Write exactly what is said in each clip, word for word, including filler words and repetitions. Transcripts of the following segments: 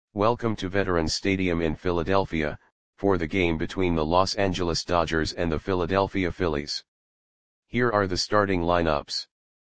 Welcome to Veterans Stadium in Philadelphia, for the game between the Los Angeles Dodgers and the Philadelphia Phillies. Here are the starting lineups.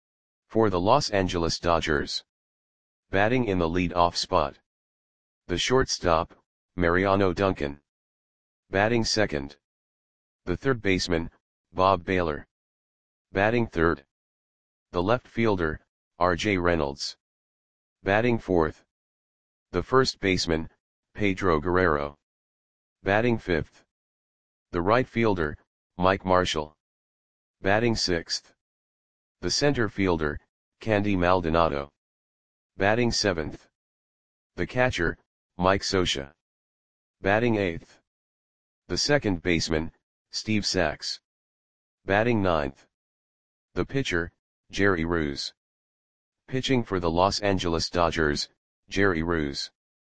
For the Los Angeles Dodgers. Batting in the lead-off spot. The shortstop, Mariano Duncan. Batting second. The third baseman, Bob Baylor. Batting third. The left fielder, R J Reynolds. Batting fourth. The first baseman, Pedro Guerrero. Batting fifth. The right fielder, Mike Marshall. Batting sixth. The center fielder, Candy Maldonado. Batting seventh. The catcher, Mike Scioscia. Batting eighth. The second baseman, Steve Sax. Batting ninth. The pitcher, Jerry Reuss. Pitching for the Los Angeles Dodgers, Jerry Reuss.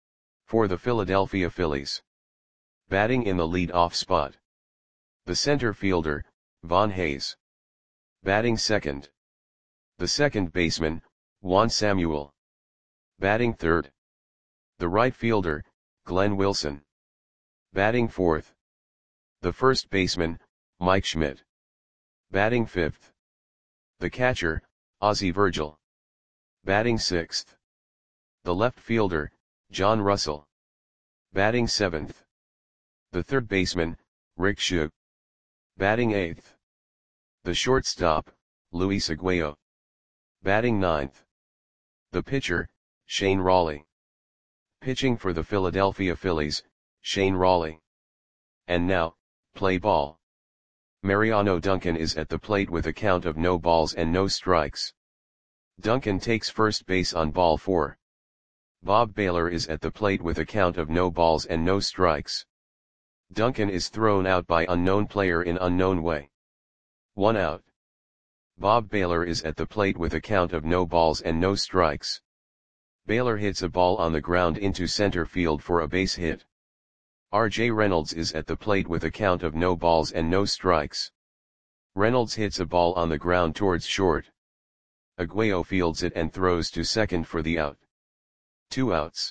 For the Philadelphia Phillies. Batting in the lead-off spot. The center fielder, Von Hayes. Batting second. The second baseman, Juan Samuel. Batting third. The right fielder, Glenn Wilson. Batting fourth. The first baseman, Mike Schmidt. Batting fifth. The catcher, Ozzie Virgil. Batting sixth. The left fielder, John Russell. Batting seventh. The third baseman, Rick Shug. Batting eighth. The shortstop, Luis Aguayo. Batting ninth. The pitcher, Shane Rawley. Pitching for the Philadelphia Phillies, Shane Rawley. And now, play ball. Mariano Duncan is at the plate with a count of no balls and no strikes. Duncan takes first base on ball four. Bob Baylor is at the plate with a count of no balls and no strikes. Duncan is thrown out by unknown player in unknown way. One out. Bob Baylor is at the plate with a count of no balls and no strikes. Baylor hits a ball on the ground into center field for a base hit. R J Reynolds is at the plate with a count of no balls and no strikes. Reynolds hits a ball on the ground towards short. Aguayo fields it and throws to second for the out. Two outs.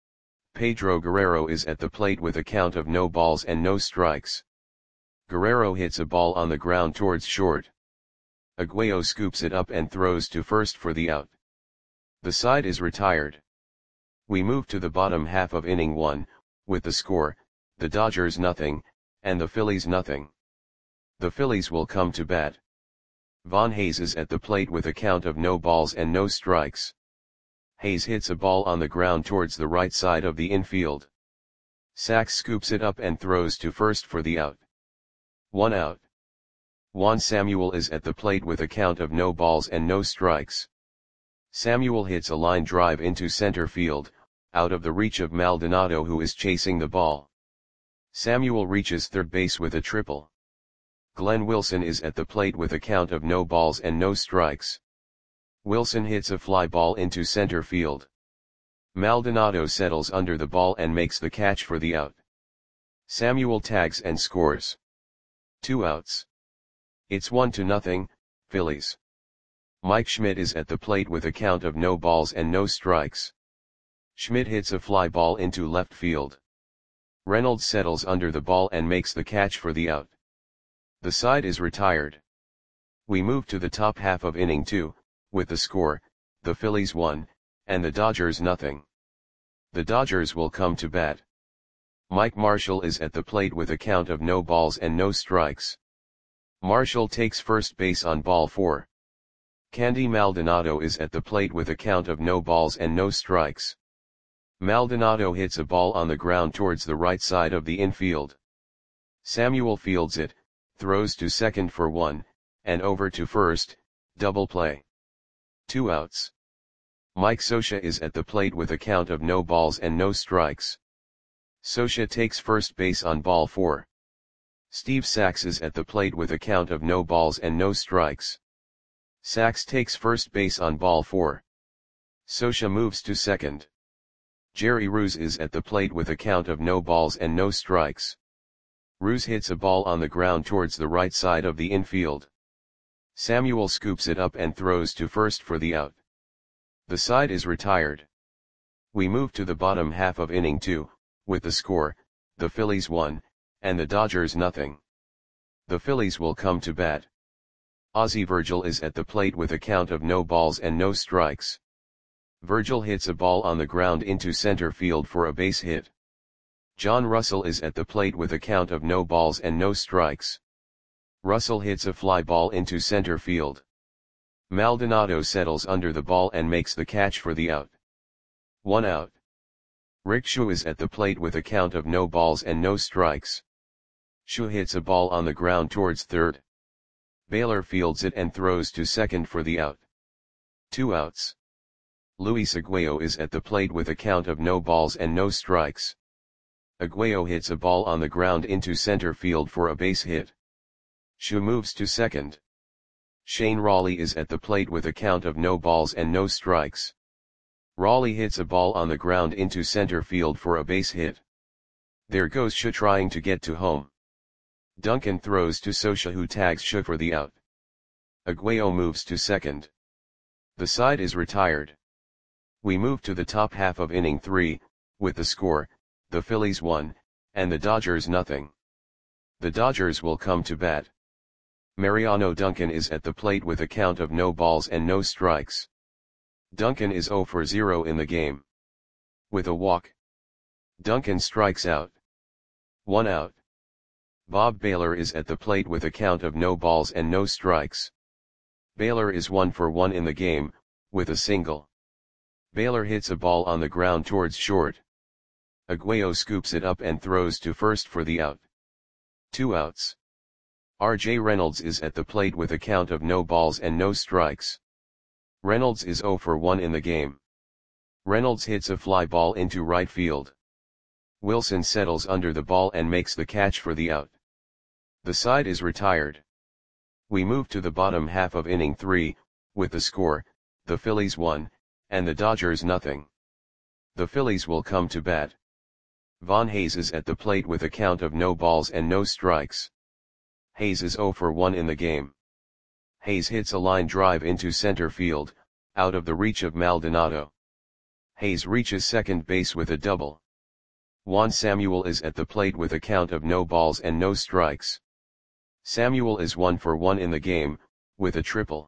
Pedro Guerrero is at the plate with a count of no balls and no strikes. Guerrero hits a ball on the ground towards short. Aguayo scoops it up and throws to first for the out. The side is retired. We move to the bottom half of inning one, with the score, the Dodgers nothing, and the Phillies nothing. The Phillies will come to bat. Von Hayes is at the plate with a count of no balls and no strikes. Hayes hits a ball on the ground towards the right side of the infield. Sax scoops it up and throws to first for the out. One out. Juan Samuel is at the plate with a count of no balls and no strikes. Samuel hits a line drive into center field, out of the reach of Maldonado, who is chasing the ball. Samuel reaches third base with a triple. Glenn Wilson is at the plate with a count of no balls and no strikes. Wilson hits a fly ball into center field. Maldonado settles under the ball and makes the catch for the out. Samuel tags and scores. Two outs. It's one to nothing, Phillies. Mike Schmidt is at the plate with a count of no balls and no strikes. Schmidt hits a fly ball into left field. Reynolds settles under the ball and makes the catch for the out. The side is retired. We move to the top half of inning two, with the score, the Phillies one, and the Dodgers nothing. The Dodgers will come to bat. Mike Marshall is at the plate with a count of no balls and no strikes. Marshall takes first base on ball four. Candy Maldonado is at the plate with a count of no balls and no strikes. Maldonado hits a ball on the ground towards the right side of the infield. Samuel fields it, throws to second for one, and over to first, double play. Two outs. Mike Scioscia is at the plate with a count of no balls and no strikes. Scioscia takes first base on ball four. Steve Sax is at the plate with a count of no balls and no strikes. Sax takes first base on ball four. Scioscia moves to second. Jerry Reuss is at the plate with a count of no balls and no strikes. Reuss hits a ball on the ground towards the right side of the infield. Samuel scoops it up and throws to first for the out. The side is retired. We move to the bottom half of inning two, with the score, the Phillies one, and the Dodgers nothing. The Phillies will come to bat. Ozzie Virgil is at the plate with a count of no balls and no strikes. Virgil hits a ball on the ground into center field for a base hit. John Russell is at the plate with a count of no balls and no strikes. Russell hits a fly ball into center field. Maldonado settles under the ball and makes the catch for the out. One out. Rick Schu is at the plate with a count of no balls and no strikes. Schu hits a ball on the ground towards third. Baylor fields it and throws to second for the out. Two outs. Luis Aguayo is at the plate with a count of no balls and no strikes. Aguayo hits a ball on the ground into center field for a base hit. Schu moves to second. Shane Rawley is at the plate with a count of no balls and no strikes. Rawley hits a ball on the ground into center field for a base hit. There goes Schu trying to get to home. Duncan throws to Scioscia, who tags Schu for the out. Aguayo moves to second. The side is retired. We move to the top half of inning three, with the score, the Phillies one, and the Dodgers nothing. The Dodgers will come to bat. Mariano Duncan is at the plate with a count of no balls and no strikes. Duncan is zero for zero in the game. With a walk, Duncan strikes out. One out. Bob Baylor is at the plate with a count of no balls and no strikes. Baylor is one for one in the game, with a single. Baylor hits a ball on the ground towards short. Aguayo scoops it up and throws to first for the out. Two outs. R J Reynolds is at the plate with a count of no balls and no strikes. Reynolds is zero for one in the game. Reynolds hits a fly ball into right field. Wilson settles under the ball and makes the catch for the out. The side is retired. We move to the bottom half of inning three, with the score, the Phillies one, and the Dodgers nothing. The Phillies will come to bat. Von Hayes is at the plate with a count of no balls and no strikes. Hayes is zero for one in the game. Hayes hits a line drive into center field, out of the reach of Maldonado. Hayes reaches second base with a double. Juan Samuel is at the plate with a count of no balls and no strikes. Samuel is one for one in the game, with a triple.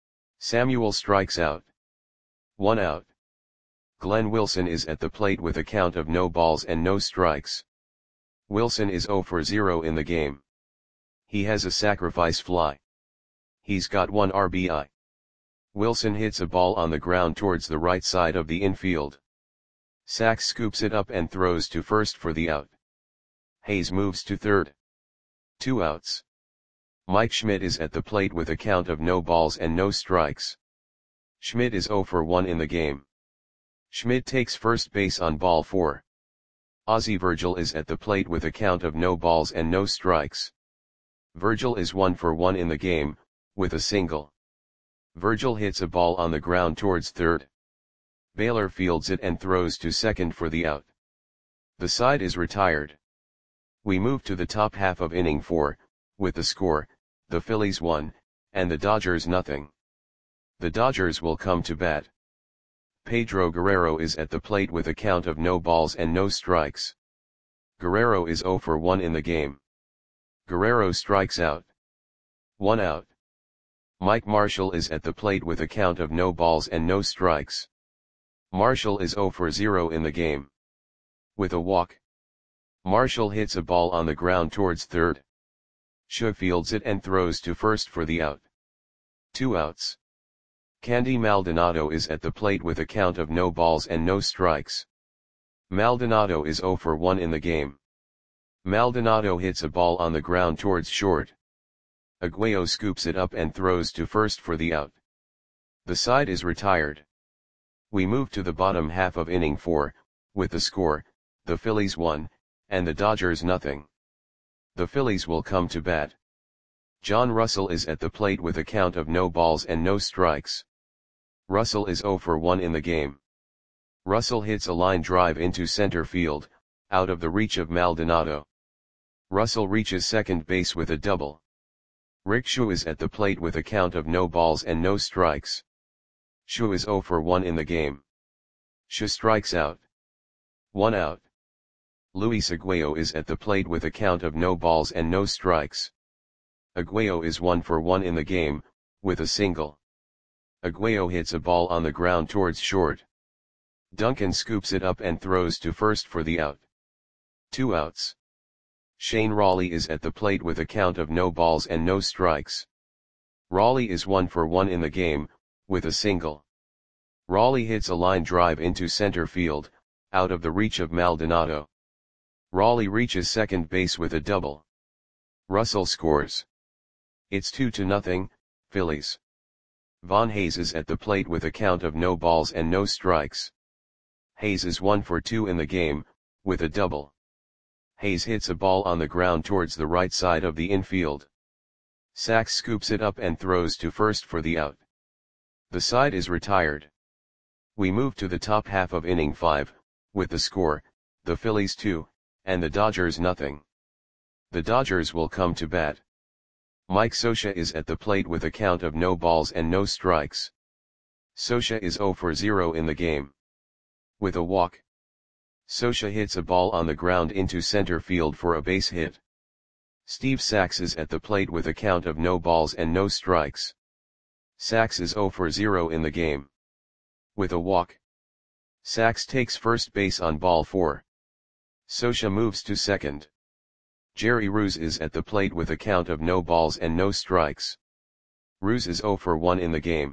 Samuel strikes out. One out. Glenn Wilson is at the plate with a count of no balls and no strikes. Wilson is zero for zero in the game. He has a sacrifice fly. He's got one R B I. Wilson hits a ball on the ground towards the right side of the infield. Sachs scoops it up and throws to first for the out. Hayes moves to third. Two outs. Mike Schmidt is at the plate with a count of no balls and no strikes. Schmidt is zero for one in the game. Schmidt takes first base on ball four. Ozzie Virgil is at the plate with a count of no balls and no strikes. Virgil is one for one in the game, with a single. Virgil hits a ball on the ground towards third. Baylor fields it and throws to second for the out. The side is retired. We move to the top half of inning four, with the score, the Phillies one, and the Dodgers nothing. The Dodgers will come to bat. Pedro Guerrero is at the plate with a count of no balls and no strikes. Guerrero is zero for one in the game. Guerrero strikes out. One out. Mike Marshall is at the plate with a count of no balls and no strikes. Marshall is zero for zero in the game. With a walk, Marshall hits a ball on the ground towards third. Schu fields it and throws to first for the out. Two outs. Candy Maldonado is at the plate with a count of no balls and no strikes. Maldonado is zero for one in the game. Maldonado hits a ball on the ground towards short. Aguayo scoops it up and throws to first for the out. The side is retired. We move to the bottom half of inning four, with the score, the Phillies one, and the Dodgers nothing. The Phillies will come to bat. John Russell is at the plate with a count of no balls and no strikes. Russell is zero for one in the game. Russell hits a line drive into center field, out of the reach of Maldonado. Russell reaches second base with a double. Rick Schu is at the plate with a count of no balls and no strikes. Schu is zero for one in the game. Sha strikes out. One out. Luis Aguayo is at the plate with a count of no balls and no strikes. Aguayo is one for one in the game, with a single. Aguayo hits a ball on the ground towards short. Duncan scoops it up and throws to first for the out. Two outs. Shane Rawley is at the plate with a count of no balls and no strikes. Rawley is one for one in the game, with a single. Rawley hits a line drive into center field, out of the reach of Maldonado. Rawley reaches second base with a double. Russell scores. It's two to nothing, Phillies. Von Hayes is at the plate with a count of no balls and no strikes. Hayes is one for two in the game, with a double. Hayes hits a ball on the ground towards the right side of the infield. Sachs scoops it up and throws to first for the out. The side is retired. We move to the top half of inning five, with the score, the Phillies two, and the Dodgers nothing. The Dodgers will come to bat. Mike Scioscia is at the plate with a count of no balls and no strikes. Scioscia is zero for zero in the game. With a walk. Scioscia hits a ball on the ground into center field for a base hit. Steve Sachs is at the plate with a count of no balls and no strikes. Sachs is zero for zero in the game. With a walk. Sachs takes first base on ball four. Scioscia moves to second. Jerry Ruse is at the plate with a count of no balls and no strikes. Ruse is zero for one in the game.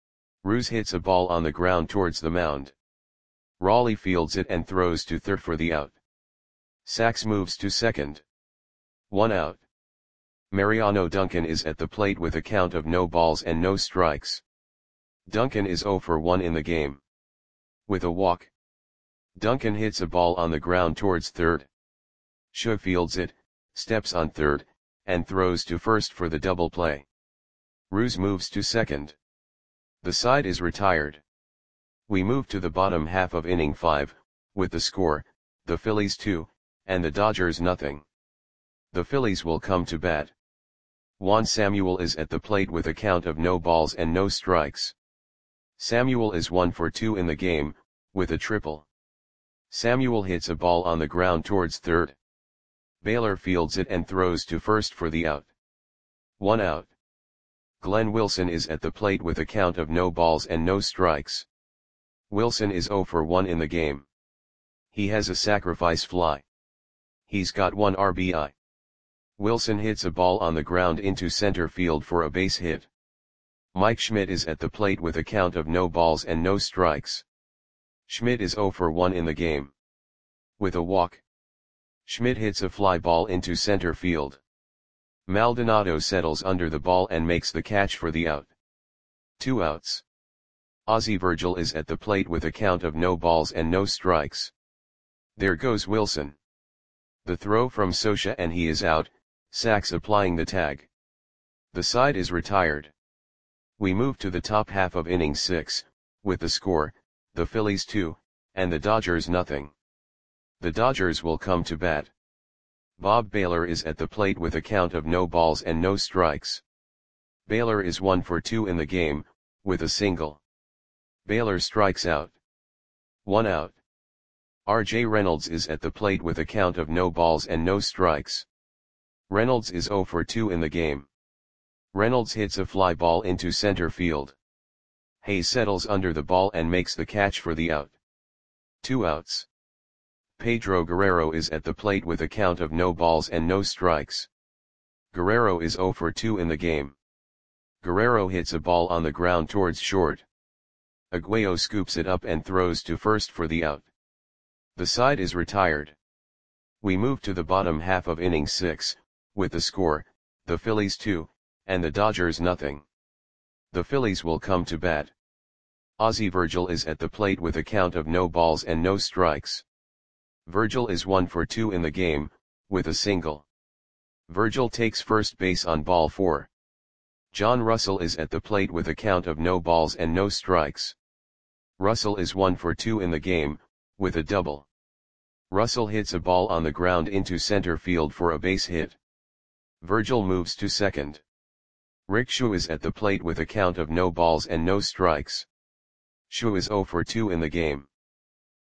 Ruse hits a ball on the ground towards the mound. Rawley fields it and throws to third for the out. Sachs moves to second. One out. Mariano Duncan is at the plate with a count of no balls and no strikes. Duncan is zero for one in the game. With a walk. Duncan hits a ball on the ground towards third. Scioscia fields it, steps on third, and throws to first for the double play. Ruse moves to second. The side is retired. We move to the bottom half of inning five, with the score, the Phillies two, and the Dodgers nothing. The Phillies will come to bat. Juan Samuel is at the plate with a count of no balls and no strikes. Samuel is one for two in the game, with a triple. Samuel hits a ball on the ground towards third. Baylor fields it and throws to first for the out. One out. Glenn Wilson is at the plate with a count of no balls and no strikes. Wilson is zero for one in the game. He has a sacrifice fly. He's got one R B I. Wilson hits a ball on the ground into center field for a base hit. Mike Schmidt is at the plate with a count of no balls and no strikes. Schmidt is zero for one in the game. With a walk. Schmidt hits a fly ball into center field. Maldonado settles under the ball and makes the catch for the out. Two outs. Ozzie Virgil is at the plate with a count of no balls and no strikes. There goes Wilson. The throw from Scioscia and he is out, Sachs applying the tag. The side is retired. We move to the top half of inning six, with the score, the Phillies two, and the Dodgers nothing. The Dodgers will come to bat. Bob Baylor is at the plate with a count of no balls and no strikes. Baylor is one for two in the game, with a single. Baylor strikes out. One out. R J Reynolds is at the plate with a count of no balls and no strikes. Reynolds is zero for two in the game. Reynolds hits a fly ball into center field. Hayes settles under the ball and makes the catch for the out. Two outs. Pedro Guerrero is at the plate with a count of no balls and no strikes. Guerrero is zero for two in the game. Guerrero hits a ball on the ground towards short. Aguayo scoops it up and throws to first for the out. The side is retired. We move to the bottom half of inning six, with the score, the Phillies two, and the Dodgers nothing. The Phillies will come to bat. Ozzie Virgil is at the plate with a count of no balls and no strikes. Virgil is one for two in the game, with a single. Virgil takes first base on ball four. John Russell is at the plate with a count of no balls and no strikes. Russell is one for two in the game, with a double. Russell hits a ball on the ground into center field for a base hit. Virgil moves to second. Rick Schu is at the plate with a count of no balls and no strikes. Schu is zero for two in the game.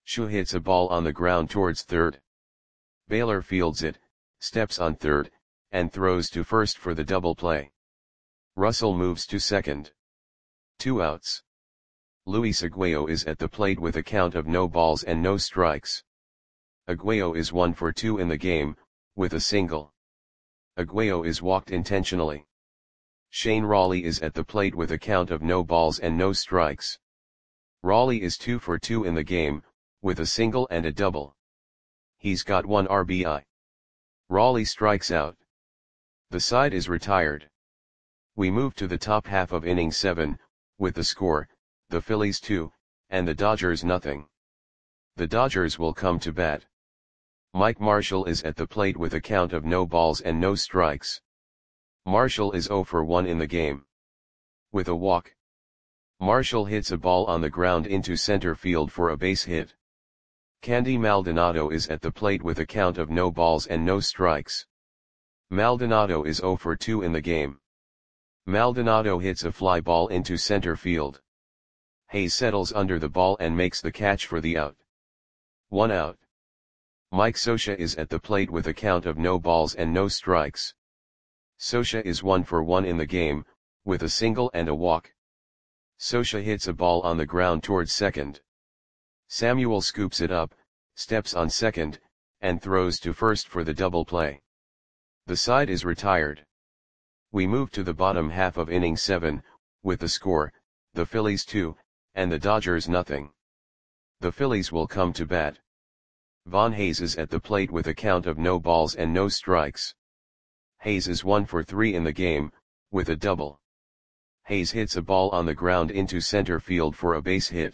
Shu hits a ball on the ground towards third. Baylor fields it, steps on third, and throws to first for the double play. Russell moves to second. Two outs. Luis Aguayo is at the plate with a count of no balls and no strikes. Aguayo is one for two in the game, with a single. Aguayo is walked intentionally. Shane Rawley is at the plate with a count of no balls and no strikes. Rawley is two for two in the game, with a single and a double. He's got one R B I. Rawley strikes out. The side is retired. We move to the top half of inning seven, with the score, the Phillies two, and the Dodgers nothing. The Dodgers will come to bat. Mike Marshall is at the plate with a count of no balls and no strikes. Marshall is zero for one in the game. With a walk. Marshall hits a ball on the ground into center field for a base hit. Candy Maldonado is at the plate with a count of no balls and no strikes. Maldonado is zero for two in the game. Maldonado hits a fly ball into center field. Hayes settles under the ball and makes the catch for the out. One out. Mike Scioscia is at the plate with a count of no balls and no strikes. Scioscia is one for one in the game, with a single and a walk. Scioscia hits a ball on the ground towards second. Samuel scoops it up, steps on second, and throws to first for the double play. The side is retired. We move to the bottom half of inning seven, with the score, the Phillies two, and the Dodgers nothing. The Phillies will come to bat. Von Hayes is at the plate with a count of no balls and no strikes. Hayes is one for three in the game, with a double. Hayes hits a ball on the ground into center field for a base hit.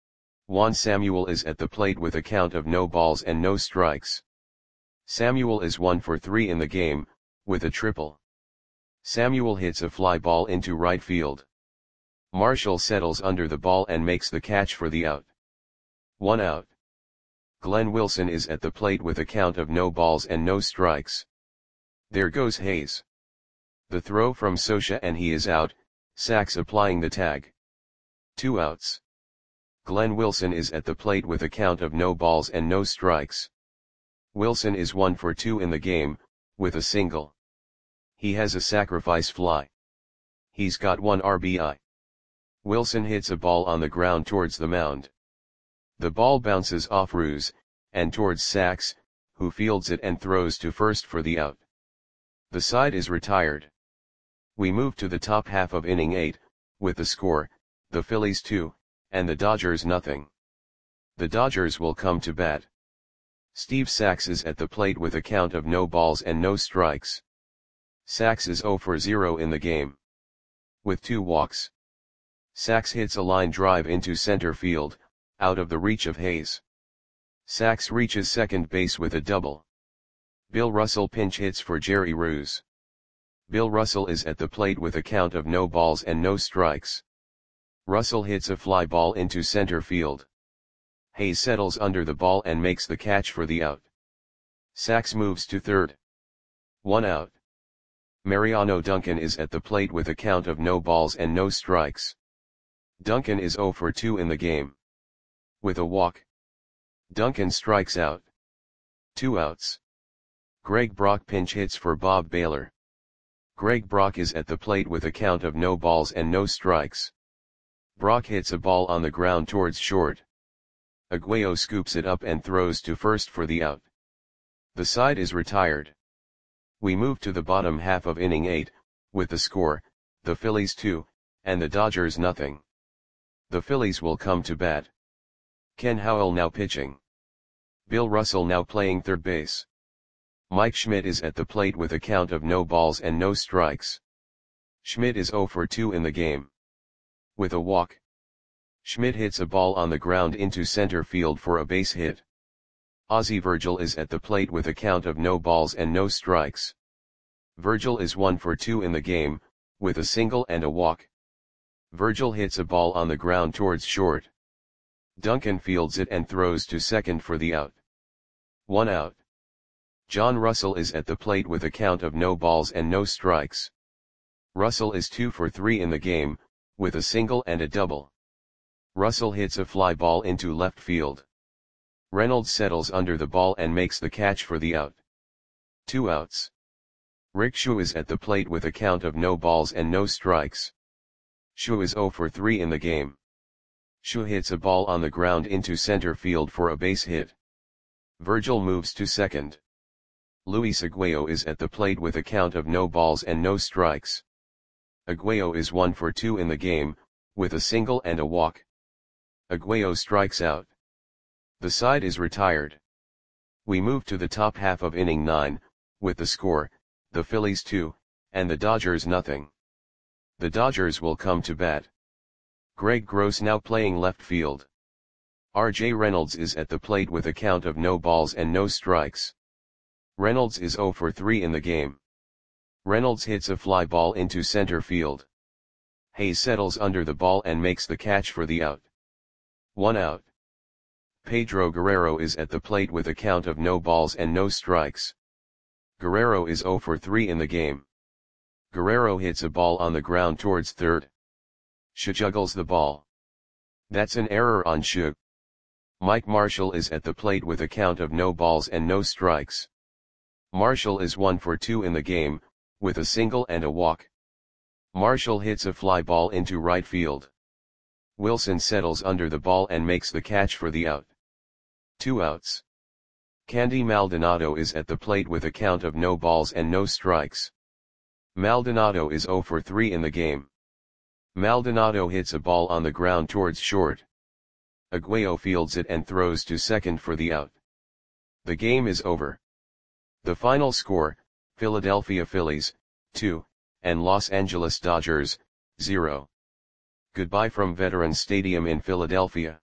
Juan Samuel is at the plate with a count of no balls and no strikes. Samuel is one for three in the game, with a triple. Samuel hits a fly ball into right field. Marshall settles under the ball and makes the catch for the out. One out. Glenn Wilson is at the plate with a count of no balls and no strikes. There goes Hayes. The throw from Scioscia and he is out, Sachs applying the tag. Two outs. Glenn Wilson is at the plate with a count of no balls and no strikes. Wilson is one for two in the game, with a single. He has a sacrifice fly. He's got one R B I. Wilson hits a ball on the ground towards the mound. The ball bounces off Ruse, and towards Sachs, who fields it and throws to first for the out. The side is retired. We move to the top half of inning eight, with the score, the Phillies two, and the Dodgers nothing. The Dodgers will come to bat. Steve Sachs is at the plate with a count of no balls and no strikes. Sachs is zero for zero in the game. With two walks. Sachs hits a line drive into center field, out of the reach of Hayes. Sachs reaches second base with a double. Bill Russell pinch hits for Jerry Ruse. Bill Russell is at the plate with a count of no balls and no strikes. Russell hits a fly ball into center field. Hayes settles under the ball and makes the catch for the out. Sachs moves to third. One out. Mariano Duncan is at the plate with a count of no balls and no strikes. Duncan is zero for two in the game. With a walk. Duncan strikes out. Two outs. Greg Brock pinch hits for Bob Baylor. Greg Brock is at the plate with a count of no balls and no strikes. Brock hits a ball on the ground towards short. Aguayo scoops it up and throws to first for the out. The side is retired. We move to the bottom half of inning eight, with the score, the Phillies two, and the Dodgers nothing. The Phillies will come to bat. Ken Howell now pitching. Bill Russell now playing third base. Mike Schmidt is at the plate with a count of no balls and no strikes. Schmidt is zero for two in the game. With a walk. Schmidt hits a ball on the ground into center field for a base hit. Ozzie Virgil is at the plate with a count of no balls and no strikes. Virgil is one for two in the game, with a single and a walk. Virgil hits a ball on the ground towards short. Duncan fields it and throws to second for the out. One out. John Russell is at the plate with a count of no balls and no strikes. Russell is two for three in the game, with a single and a double. Russell hits a fly ball into left field. Reynolds settles under the ball and makes the catch for the out. Two outs. Rick Shu is at the plate with a count of no balls and no strikes. Shu is zero for three in the game. Shu hits a ball on the ground into center field for a base hit. Virgil moves to second. Luis Aguayo is at the plate with a count of no balls and no strikes. Aguayo is one for two in the game, with a single and a walk. Aguayo strikes out. The side is retired. We move to the top half of inning nine, with the score, the Phillies two, and the Dodgers nothing. The Dodgers will come to bat. Greg Gross now playing left field. R J Reynolds is at the plate with a count of no balls and no strikes. Reynolds is zero for three in the game. Reynolds hits a fly ball into center field. Hayes settles under the ball and makes the catch for the out. One out. Pedro Guerrero is at the plate with a count of no balls and no strikes. Guerrero is zero for three in the game. Guerrero hits a ball on the ground towards third. Shu juggles the ball. That's an error on Shu. Mike Marshall is at the plate with a count of no balls and no strikes. Marshall is one for two in the game, with a single and a walk. Marshall hits a fly ball into right field. Wilson settles under the ball and makes the catch for the out. Two outs. Candy Maldonado is at the plate with a count of no balls and no strikes. Maldonado is zero for three in the game. Maldonado hits a ball on the ground towards short. Aguayo fields it and throws to second for the out. The game is over. The final score, Philadelphia Phillies, two, and Los Angeles Dodgers, zero. Goodbye from Veterans Stadium in Philadelphia.